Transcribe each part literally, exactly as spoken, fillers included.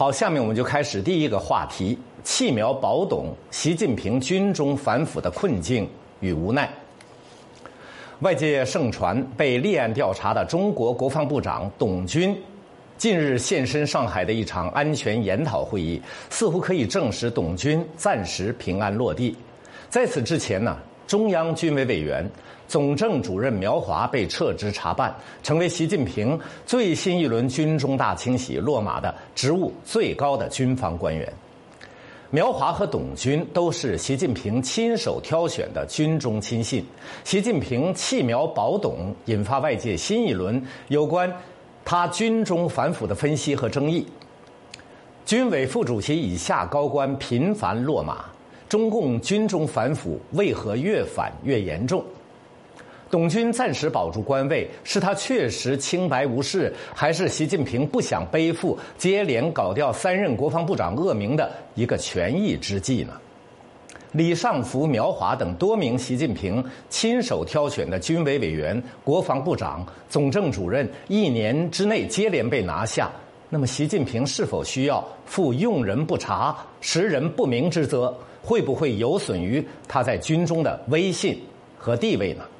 好，下面我们就开始第一个话题：弃苗保董，习近平军中反腐的困境与无奈。外界盛传被立案调查的中国国防部长董军近日现身上海的一场安全研讨会议，似乎可以证实董军暂时平安落地。在此之前呢，中央军委委员、总政主任苗华被撤职查办，成为习近平最新一轮军中大清洗落马的职务最高的军方官员。苗华和董军都是习近平亲手挑选的军中亲信，习近平弃苗保董，引发外界新一轮有关他军中反腐的分析和争议。军委副主席以下高官频繁落马，中共军中反腐为何越反越严重？董军暂时保住官位，是他确实清白无事，还是习近平不想背负接连搞掉三任国防部长恶名的一个权宜之计呢？李尚福、苗华等多名习近平亲手挑选的军委委员、国防部长、总政主任，一年之内接连被拿下，那么习近平是否需要负用人不察、识人不明之责？会不会有损于他在军中的威信和地位呢？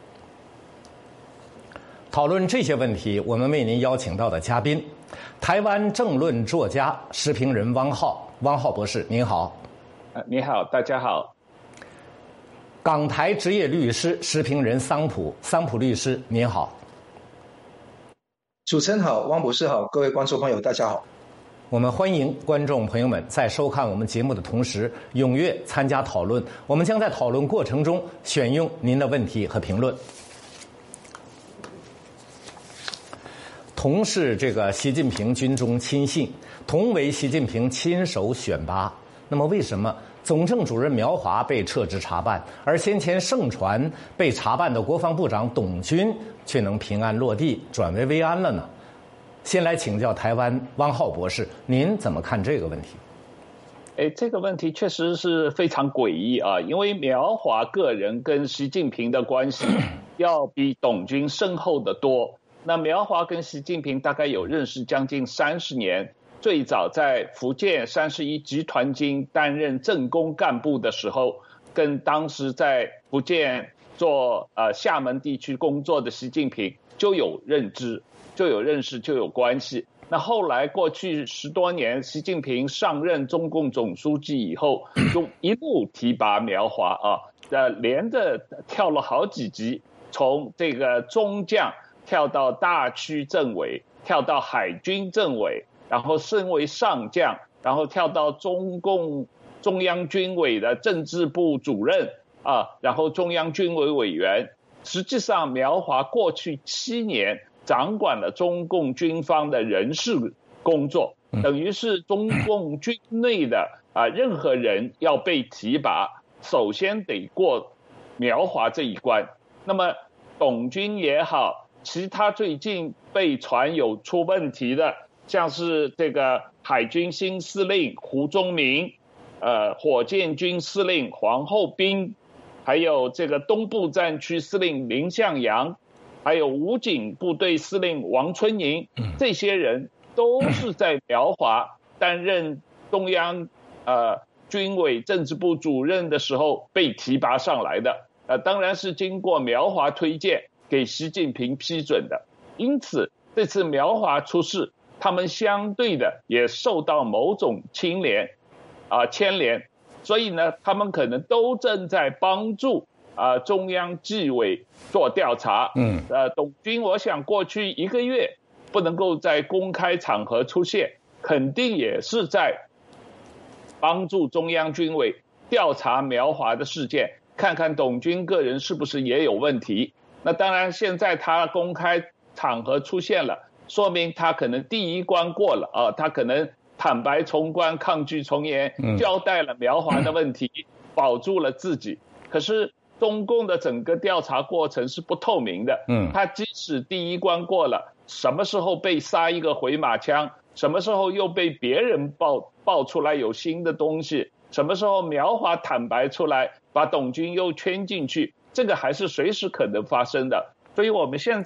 讨论这些问题，我们为您邀请到的嘉宾，台湾政论作家、时评人汪浩，汪浩博士，您好。 呃，你好，大家好。 港台职业律师、时评人桑普，桑普律师，您好。 主持人好，汪博士好，各位观众朋友，大家好。 我们欢迎观众朋友们在收看我们节目的同时，踊跃参加讨论。我们将在讨论过程中选用您的问题和评论。同是这个习近平军中亲信，同为习近平亲手选拔，那么为什么总政主任苗华被撤职查办，而先前盛传被查办的国防部长董军却能平安落地，转危为安了呢？先来请教台湾汪浩博士，您怎么看这个问题？ 哎，这个问题确实是非常诡异啊！因为苗华个人跟习近平的关系要比董军深厚得多。那苗华跟习近平大概有认识将近三十年，最早在福建三十一集团军担任政工干部的时候，跟当时在福建做呃厦门地区工作的习近平就有认知。就有认识，就有关系。那后来过去十多年，习近平上任中共总书记以后，就一路提拔苗华啊，呃，连着跳了好几级，从这个中将跳到大区政委，跳到海军政委，然后升为上将，然后跳到中共中央军委的政治部主任啊，然后中央军委委员。实际上，苗华过去七年掌管了中共军方的人事工作，等于是中共军内的啊任何人要被提拔，首先得过苗华这一关。那么董军也好，其他最近被传有出问题的，像是这个海军新司令胡宗明，呃，火箭军司令黄厚斌，还有这个东部战区司令林向阳，还有武警部队司令王春营，这些人都是在苗华担任中央呃军委政治部主任的时候被提拔上来的，呃，当然是经过苗华推荐给习近平批准的。因此，这次苗华出事，他们相对的也受到某种牵连啊牵连，所以呢，他们可能都正在帮助。啊、呃，中央纪委做调查，嗯，呃，董军，我想过去一个月不能够在公开场合出现，肯定也是在帮助中央军委调查苗华的事件，看看董军个人是不是也有问题。那当然，现在他公开场合出现了，说明他可能第一关过了啊，他可能坦白从宽，抗拒从严，交代了苗华的问题，保住了自己。可是中共的整个调查过程是不透明的，嗯，他即使第一关过了，什么时候被杀一个回马枪，什么时候又被别人爆爆出来有新的东西，什么时候苗华坦白出来，把董军又圈进去，这个还是随时可能发生的。所以我们现在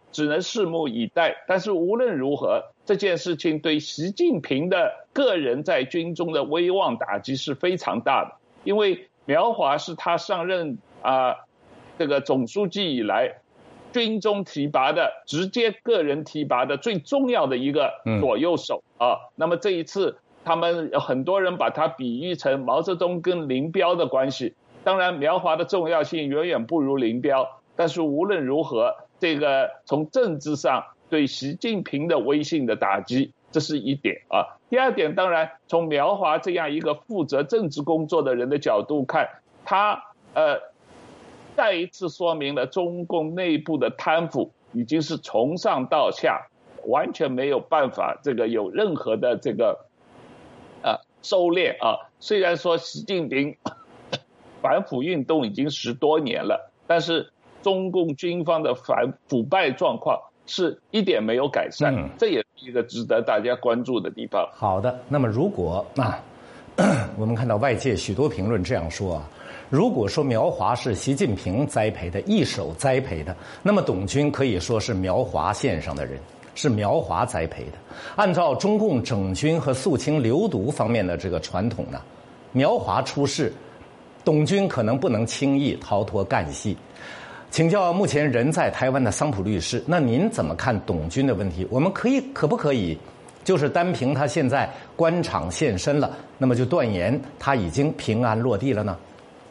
只能拭目以待。但是无论如何，这件事情对习近平的个人在军中的威望打击是非常大的，因为苗华是他上任啊、呃、这个总书记以来军中提拔的直接个人提拔的最重要的一个左右手啊。那么这一次他们很多人把它比喻成毛泽东跟林彪的关系，当然苗华的重要性远远不如林彪，但是无论如何，这个从政治上对习近平的威信的打击，这是一点啊。第二点，当然从苗华这样一个负责政治工作的人的角度看，他呃再一次说明了中共内部的贪腐已经是从上到下完全没有办法这个有任何的这个呃收敛啊。虽然说习近平反腐运动已经十多年了，但是中共军方的反腐败状况是一点没有改善，嗯、这也是一个值得大家关注的地方。 好的，那么如果啊，我们看到外界许多评论这样说啊，如果说苗华是习近平栽培的，一手栽培的，那么董军可以说是苗华线上的人，是苗华栽培的。按照中共整军和肃清流毒方面的这个传统呢，苗华出事，董军可能不能轻易逃脱干系。请教目前人在台湾的桑普律师，那您怎么看董军的问题？我们可以可不可以就是单凭他现在官场现身了，那么就断言他已经平安落地了呢？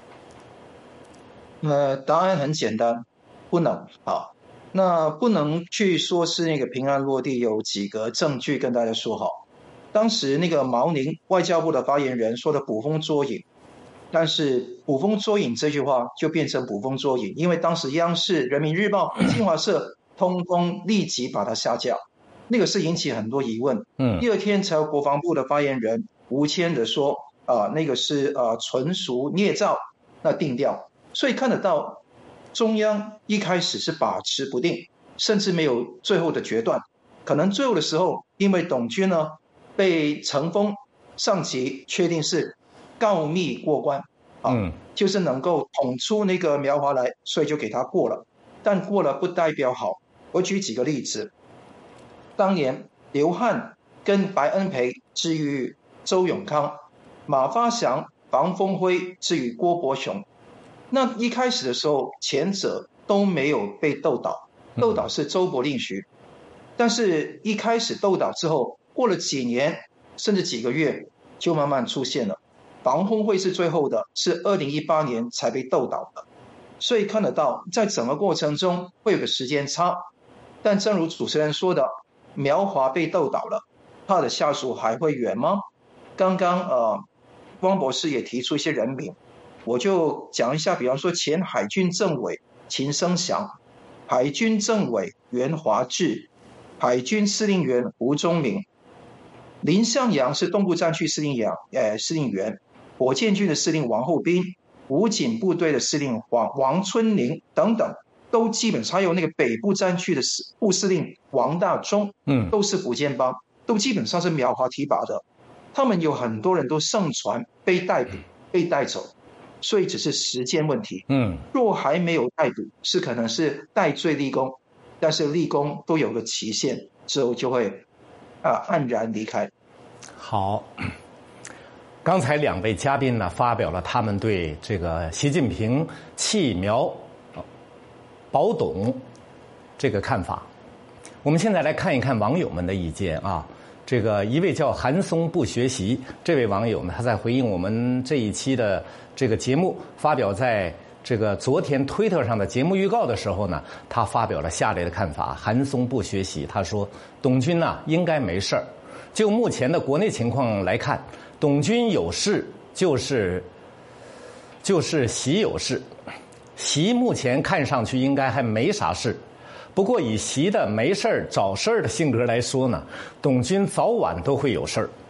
呃，答案很简单，不能。好，那不能去说是那个平安落地，有几个证据跟大家说好。当时那个毛宁外交部的发言人说的捕风捉影，但是捕风捉影这句话就变成捕风捉影，因为当时央视、人民日报、新华社通通立即把它下架，那个是引起很多疑问。嗯，第二天才有国防部的发言人吴谦的说，啊、呃，那个是呃纯属捏造，那定调。所以看得到，中央一开始是把持不定，甚至没有最后的决断。可能最后的时候，因为董军呢被陈峰上级确定是告密过关，啊，嗯，就是能够捅出那个苗华来，所以就给他过了。但过了不代表好。我举几个例子，当年刘汉跟白恩培至于周永康，马发祥、房峰辉至于郭伯雄。那一开始的时候，前者都没有被斗倒，斗倒是周伯令徐，但是一开始斗倒之后，过了几年甚至几个月，就慢慢出现了。房峰辉是最后的，是二零一八年才被斗倒的，所以看得到，在整个过程中会有个时间差。但正如主持人说的，苗华被斗倒了，他的下属还会远吗？刚刚呃，汪博士也提出一些人名。我就讲一下，比方说前海军政委秦生祥、海军政委袁华志、海军司令员胡宗明、林向阳是东部战区司令员，呃，司令员，火箭军的司令王厚斌、武警部队的司令王王春宁等等，都基本上还有那个北部战区的副司令王大中，嗯，都是福建帮，都基本上是苗华提拔的。他们有很多人都盛传被逮捕、被带走。所以只是时间问题。嗯，若还没有逮捕，是可能是戴罪立功，但是立功都有个期限，之后就会啊黯然离开。 好，刚才两位嘉宾呢发表了他们对这个习近平弃苗保董这个看法。我们现在来看一看网友们的意见啊。这个一位叫韩松不学习这位网友呢，他在回应我们这一期的这个节目发表在这个昨天推特上的节目预告的时候呢，他发表了下列的看法。韩松不学习，他说董军呐应该没事儿。就目前的国内情况来看，董军有事就是就是习有事，习目前看上去应该还没啥事。不过以习的没事儿找事儿的性格来说呢，董军早晚都会有事儿。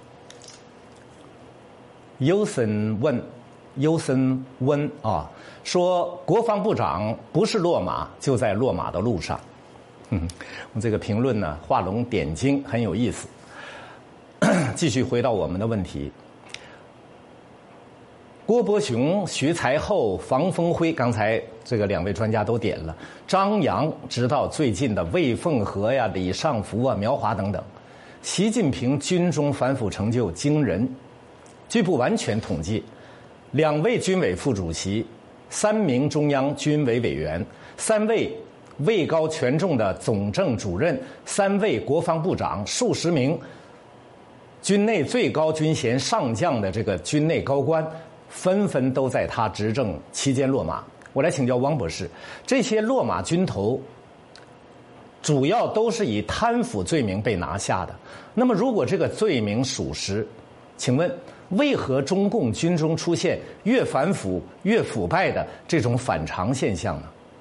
优森问，优森温啊，说国防部长不是落马，就在落马的路上。嗯，我这个评论呢画龙点睛，很有意思。继续回到我们的问题， 郭伯雄、徐才厚、房峰辉，刚才这个两位专家都点了。张杨，直到最近的魏凤和呀、李尚福啊、苗华等等，习近平军中反腐成就惊人。据不完全统计，两位军委副主席、三名中央军委委员、三位位高权重的总政主任、三位国防部长、数十名军内最高军衔上将的这个军内高官，纷纷都在他执政期间落马。我来请教汪博士，这些落马军头主要都是以贪腐罪名被拿下的。那么，如果这个罪名属实，请问为何中共军中出现越反腐越腐败的这种反常现象呢？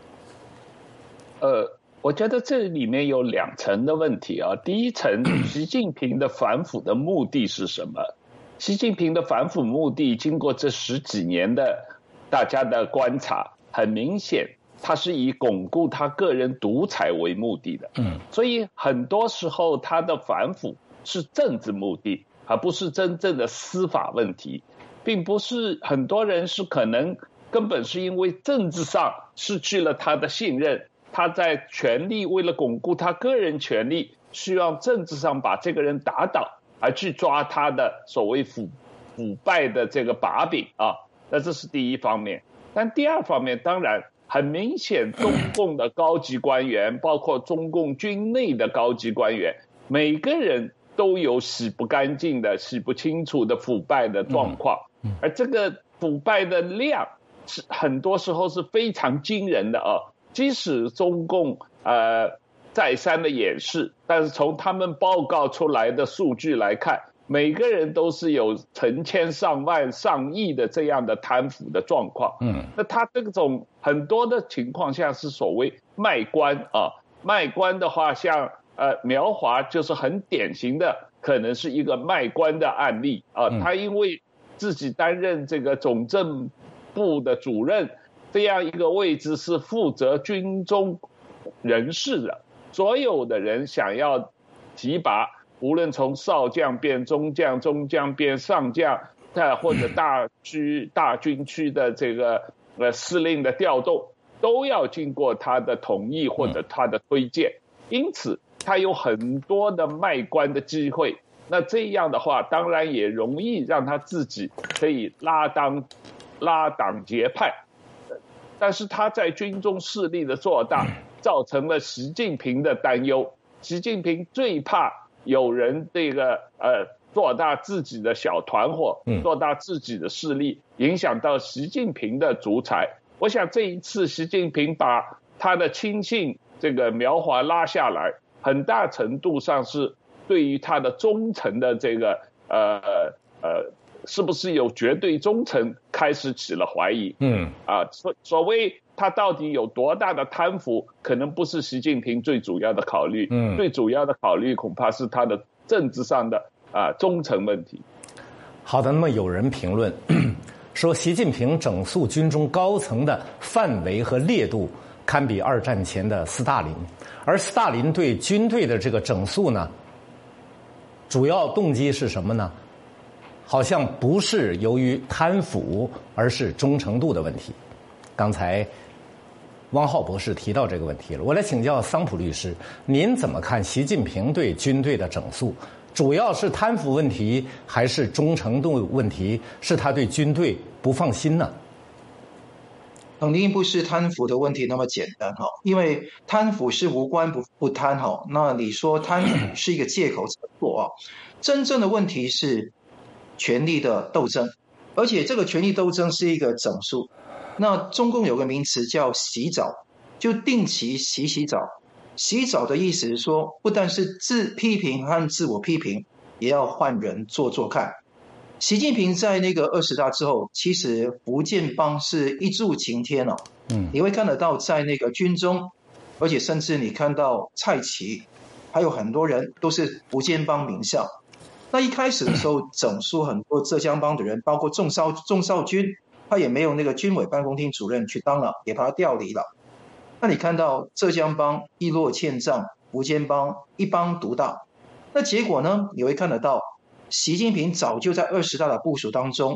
呃，我觉得这里面有两层的问题啊。第一层，习近平的反腐的目的是什么？习近平的反腐目的，经过这十几年的大家的观察，很明显，他是以巩固他个人独裁为目的的。嗯，所以很多时候他的反腐是政治目的，而不是真正的司法问题，并不是很多人是可能根本是因为政治上失去了他的信任，他在权力为了巩固他个人权力，需要政治上把这个人打倒，而去抓他的所谓腐腐败的这个把柄啊。那这是第一方面。但第二方面，当然很明显，中共的高级官员，包括中共军内的高级官员，每个人都有洗不干净的、洗不清楚的腐败的状况，而这个腐败的量是很多时候是非常惊人的啊。即使中共呃再三的掩饰，但是从他们报告出来的数据来看，每个人都是有成千上万上亿的这样的贪腐的状况。嗯，那他这种很多的情况下是所谓卖官啊，卖官的话，像呃苗华就是很典型的，可能是一个卖官的案例啊。他因为自己担任这个总政部的主任这样一个位置，是负责军中人事的，所有的人想要提拔，无论从少将变中将，中将变上将，或者大区大军区的这个呃司令的调动，都要经过他的同意或者他的推荐，因此他有很多的卖官的机会。那这样的话，当然也容易让他自己可以拉当拉党结派。但是他在军中势力的做大，造成了习近平的担忧。习近平最怕有人这个呃做大自己的小团伙，做大自己的势力，影响到习近平的独裁。我想这一次习近平把他的亲信这个苗华拉下来，很大程度上是对于他的忠诚的这个呃呃。是不是有绝对忠诚开始起了怀疑？嗯啊，所所谓他到底有多大的贪腐，可能不是习近平最主要的考虑。嗯，最主要的考虑恐怕是他的政治上的啊忠诚问题。 好的，那么有人评论说，习近平整肃军中高层的范围和烈度堪比二战前的斯大林，而斯大林对军队的这个整肃呢，主要动机是什么呢？好像不是由于贪腐，而是忠诚度的问题。刚才汪浩博士提到这个问题了，我来请教桑普律师，您怎么看习近平对军队的整肃？主要是贪腐问题，还是忠诚度问题？是他对军队不放心呢？ 肯定不是贪腐的问题那么简单哈，因为贪腐是无官不不贪哈。那你说贪腐是一个借口才错啊？真正的问题是权力的斗争，而且这个权力斗争是一个整肃。那中共有个名词叫洗澡，就定期洗洗澡。洗澡的意思是说，不但是自批评和自我批评，也要换人做做看。习近平在那个二十大之后，其实福建帮是一柱擎天哦。嗯，你会看得到在那个军中，而且甚至你看到蔡奇，还有很多人都是福建帮名校。那一开始的时候，整肃很多浙江帮的人，包括仲少仲少军，他也没有那个军委办公厅主任去当了，也把他调离了。那你看到浙江帮一落千丈，福建帮一帮独大。那结果呢？你会看得到，习近平早就在二十大的部署当中，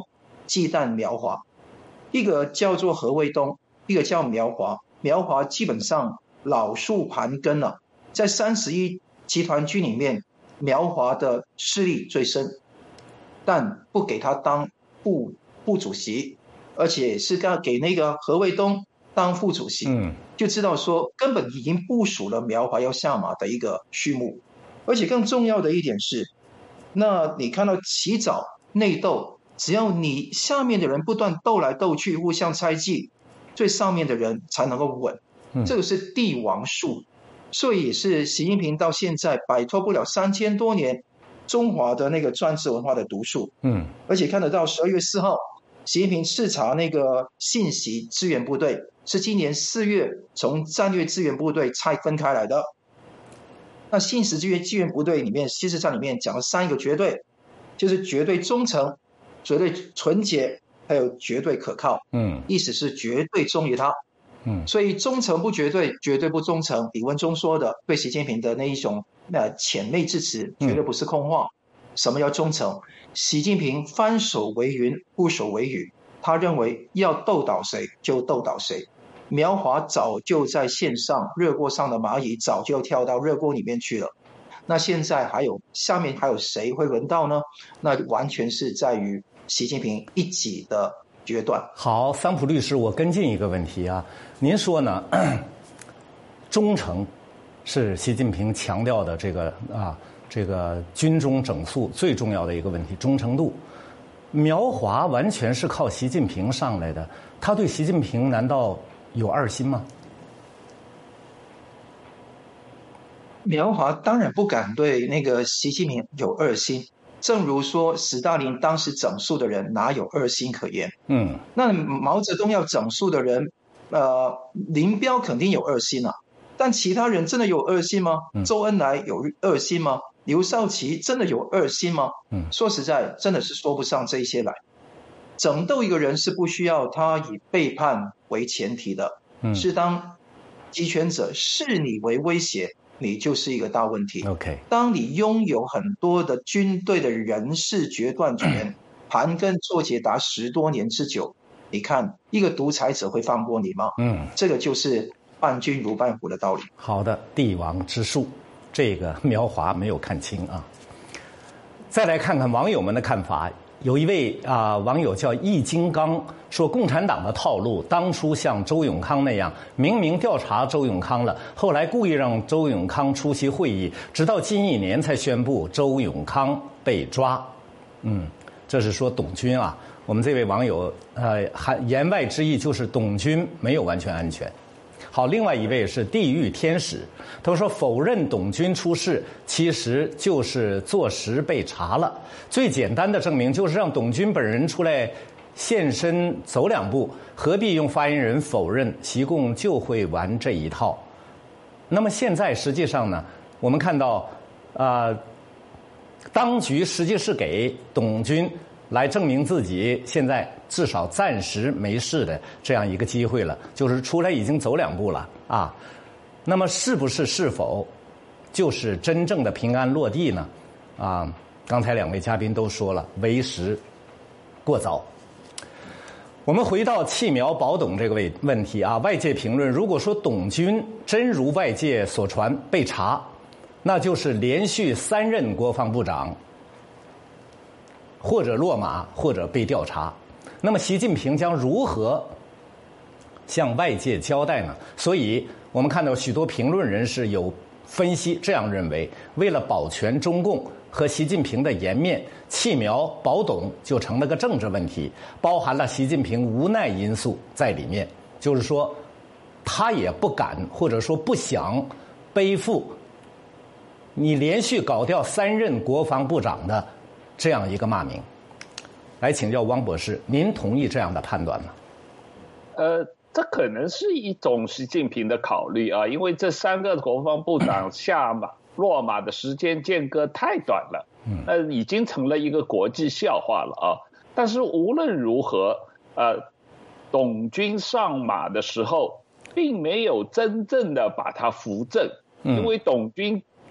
忌惮苗华，一个叫做何卫东，一个叫苗华。苗华基本上老树盘根了，在三十一集团军里面，苗华的势力最深，但不给他当副副主席，而且是给那个何卫东当副主席， 嗯， 就知道说根本已经部署了苗华要下马的一个序幕。而且更重要的一点是，那你看到起早内斗，只要你下面的人不断斗来斗去，互相猜忌，最上面的人才能够稳，这个是帝王术，所以也是习近平到现在摆脱不了三千多年中华的那个专制文化的毒素。 嗯， 而且看得到十二月四号，习近平视察那个信息支援部队，是今年四月从战略支援部队拆分开来的。那信息支援支援部队里面，其实在里面讲了三个绝对，就是绝对忠诚、绝对纯洁，还有绝对可靠。 嗯， 意思是绝对忠于他。 嗯， 所以忠诚不绝对，绝对不忠诚。李文忠说的对习近平的那一种那潜媚之词，绝对不是空话。嗯、什么叫忠诚？习近平翻手为云，覆手为雨。他认为要斗倒谁就斗倒谁。苗华早就在线上，热锅上的蚂蚁早就跳到热锅里面去了。那现在还有下面还有谁会轮到呢？那完全是在于习近平一己的决断。 好，桑普律师，我跟进一个问题啊，您说呢？忠诚是习近平强调的这个啊，这个军中整肃最重要的一个问题，忠诚度。苗华完全是靠习近平上来的，他对习近平难道有二心吗？ 苗华当然不敢对那个习近平有二心，正如说史大林当时整肃的人哪有二心可言？嗯，那毛泽东要整肃的人，呃，林彪肯定有二心啊，但其他人真的有二心吗？嗯、周恩来有二心吗？刘少奇真的有二心吗？嗯，说实在，真的是说不上这些来。整斗一个人是不需要他以背叛为前提的，嗯，是当集权者视你为威胁，你就是一个大问题。 OK， 当你拥有很多的军队的人事决断权，盘根错节达十多年之久，你看一个独裁者会放过你吗？嗯，这个就是伴君如伴虎的道理。 好的，帝王之术，这个苗华没有看清啊。再来看看网友们的看法。有一位啊、呃、网友叫易金刚说，共产党的套路当初像周永康那样，明明调查周永康了，后来故意让周永康出席会议，直到近一年才宣布周永康被抓。嗯，这是说董军啊。我们这位网友呃，含言外之意就是董军没有完全安全。好，另外一位是地狱天使，他说否认董军出事，其实就是坐实被查了。最简单的证明就是让董军本人出来现身走两步，何必用发言人否认？习共就会玩这一套。那么现在实际上呢，我们看到啊、呃，当局实际是给董军来证明自己现在至少暂时没事的这样一个机会了，就是出来已经走两步了啊。那么是不是是否就是真正的平安落地呢？啊，刚才两位嘉宾都说了，为时过早。我们回到弃苗保董这个问问题啊，外界评论，如果说董军真如外界所传被查，那就是连续三任国防部长或者落马，或者被调查。那么习近平将如何向外界交代呢？所以我们看到许多评论人士有分析这样认为，为了保全中共和习近平的颜面，弃苗保董就成了个政治问题，包含了习近平无奈因素在里面。就是说他也不敢或者说不想背负你连续搞掉三任国防部长的这样一个骂名。来请教汪博士，您同意这样的判断吗？ 呃，这可能是一种习近平的考虑啊，因为这三个国防部长下马落马的时间间隔太短了，呃，已经成了一个国际笑话了啊。但是无论如何，呃，董军上马的时候，并没有真正的把他扶正，因为董军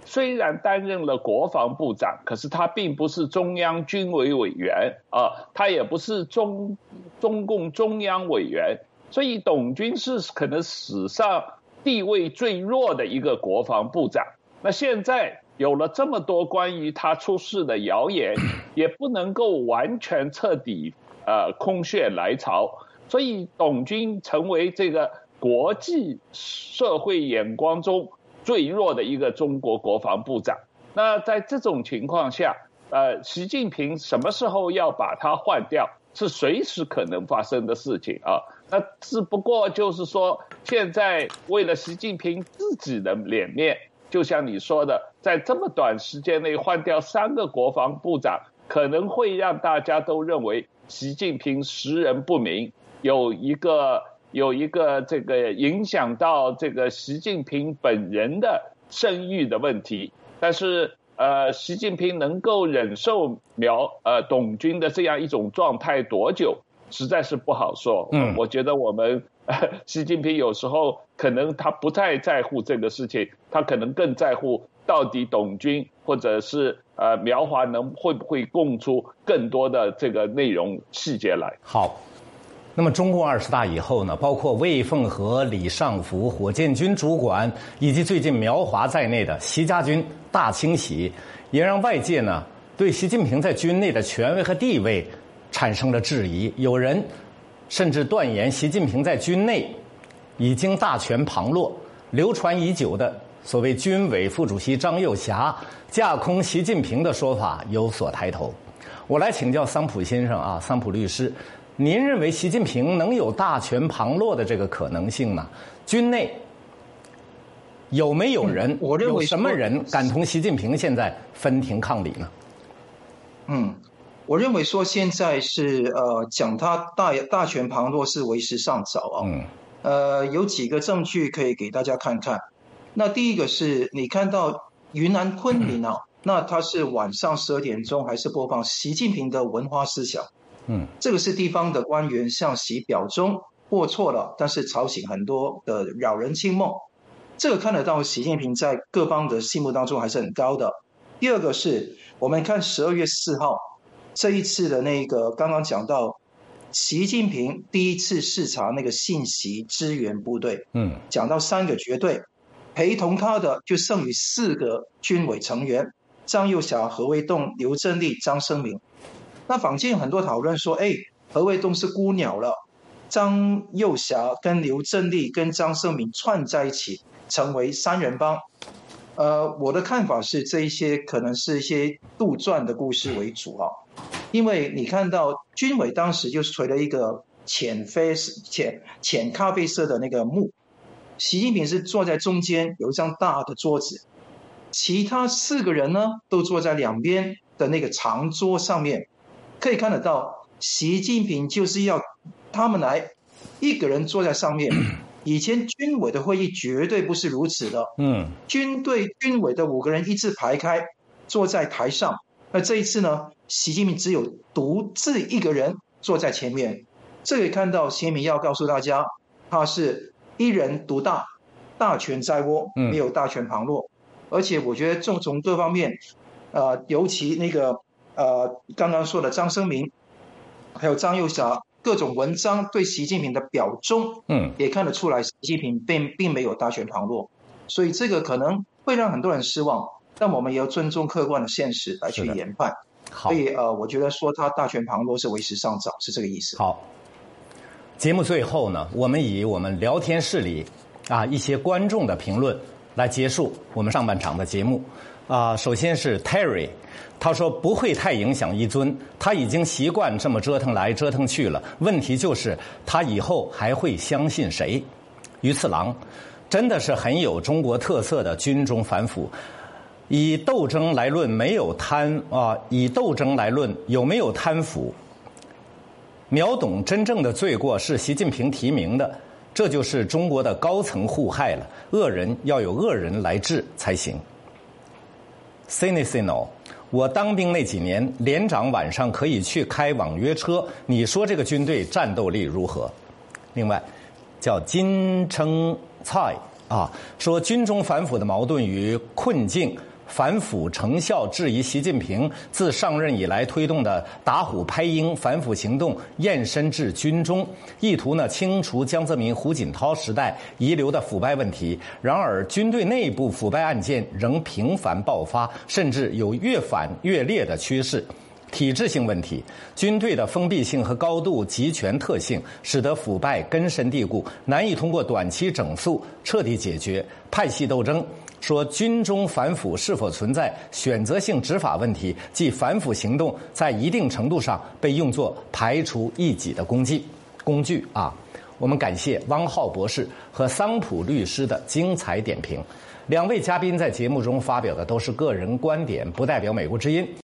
虽然担任了国防部长，可是他并不是中央军委委员啊，他也不是中中共中央委员，所以董军是可能史上地位最弱的一个国防部长。那现在有了这么多关于他出事的谣言，也不能够完全彻底呃空穴来潮，所以董军成为这个国际社会眼光中最弱的一个中国国防部长。那在这种情况下，呃，习近平什么时候要把他换掉，是随时可能发生的事情啊。那只不过就是说，现在为了习近平自己的脸面，就像你说的，在这么短时间内换掉三个国防部长，可能会让大家都认为习近平识人不明，有一个。有一个这个影响到这个习近平本人的声誉的问题，但是呃，习近平能够忍受苗呃董军的这样一种状态多久，实在是不好说。嗯，我觉得我们、呃、习近平有时候可能他不太在乎这个事情，他可能更在乎到底董军或者是呃苗华能会不会供出更多的这个内容细节来。 好。那么中共二十大以后呢，包括魏凤和、李尚福、火箭军主管以及最近苗华在内的习家军大清洗，也让外界呢对习近平在军内的权威和地位产生了质疑。有人甚至断言习近平在军内已经大权旁落，流传已久的所谓军委副主席张又侠架空习近平的说法有所抬头。我来请教桑普先生啊，桑普律师，您认为习近平能有大权旁落的这个可能性吗？军内有没有人、嗯、我认为有什么人敢同习近平现在分庭抗礼呢？ 嗯，我认为说现在是呃讲他大大权旁落是为时尚早啊。嗯，呃，有几个证据可以给大家看看。那第一个是你看到云南昆明啊，嗯、那它是晚上十二点钟还是播放习近平的文化思想？嗯，这个是地方的官员向习表忠，过错了，但是吵醒很多的扰人清梦。这个看得到习近平在各方的心目当中还是很高的。第二个是我们看十二月四号这一次的那个刚刚讲到习近平第一次视察那个信息支援部队，嗯，讲到三个绝对，陪同他的就剩余四个军委成员：张又侠、何卫栋、刘振立、张生明。那坊间有很多讨论说，哎，何卫栋是孤鸟了，张又侠跟刘振立跟张生明串在一起，成为三人帮。呃，我的看法是，这一些可能是一些杜撰的故事为主啊，因为你看到军委当时就是垂了一个浅啡浅浅咖啡色的那个幕，习近平是坐在中间，有一张大的桌子，其他四个人呢都坐在两边的那个长桌上面。可以看得到，习近平就是要他们来一个人坐在上面。以前军委的会议绝对不是如此的，嗯，军队军委的五个人一字排开坐在台上。那这一次呢，习近平只有独自一个人坐在前面。这里看到习近平要告诉大家，他是一人独大，大权在握，没有大权旁落。嗯、而且我觉得从从各方面，呃，尤其那个。呃，刚刚说的张生明，还有张又侠，各种文章对习近平的表忠，嗯，也看得出来，习近平并并没有大权旁落，所以这个可能会让很多人失望，但我们也要尊重客观的现实来去研判。所以呃，我觉得说他大权旁落是为时尚早，是这个意思。 好，节目最后呢，我们以我们聊天室里啊一些观众的评论来结束我们上半场的节目。啊、呃，首先是 Terry。他说不会太影响一尊，他已经习惯这么折腾来折腾去了。问题就是他以后还会相信谁？于次郎真的是很有中国特色的军中反腐。以斗争来论，没有贪啊；以斗争来论，有没有贪腐？秒懂真正的罪过是习近平提名的，这就是中国的高层互害了。恶人要有恶人来治才行。Cinicino。我当兵那几年，连长晚上可以去开网约车，你说这个军队战斗力如何？另外，叫金称菜啊，说军中反腐的矛盾与困境反腐成效质疑习近平自上任以来推动的打虎拍鹰反腐行动延伸至军中，意图呢清除江泽民、胡锦涛时代遗留的腐败问题。然而，军队内部腐败案件仍频繁爆发，甚至有越反越烈的趋势。体制性问题，军队的封闭性和高度集权特性，使得腐败根深蒂固，难以通过短期整肃彻底解决。派系斗争。说军中反腐是否存在选择性执法问题，即反腐行动在一定程度上被用作排除异己的工具工具啊。我们感谢汪浩博士和桑普律师的精彩点评。两位嘉宾在节目中发表的都是个人观点，不代表美国之音。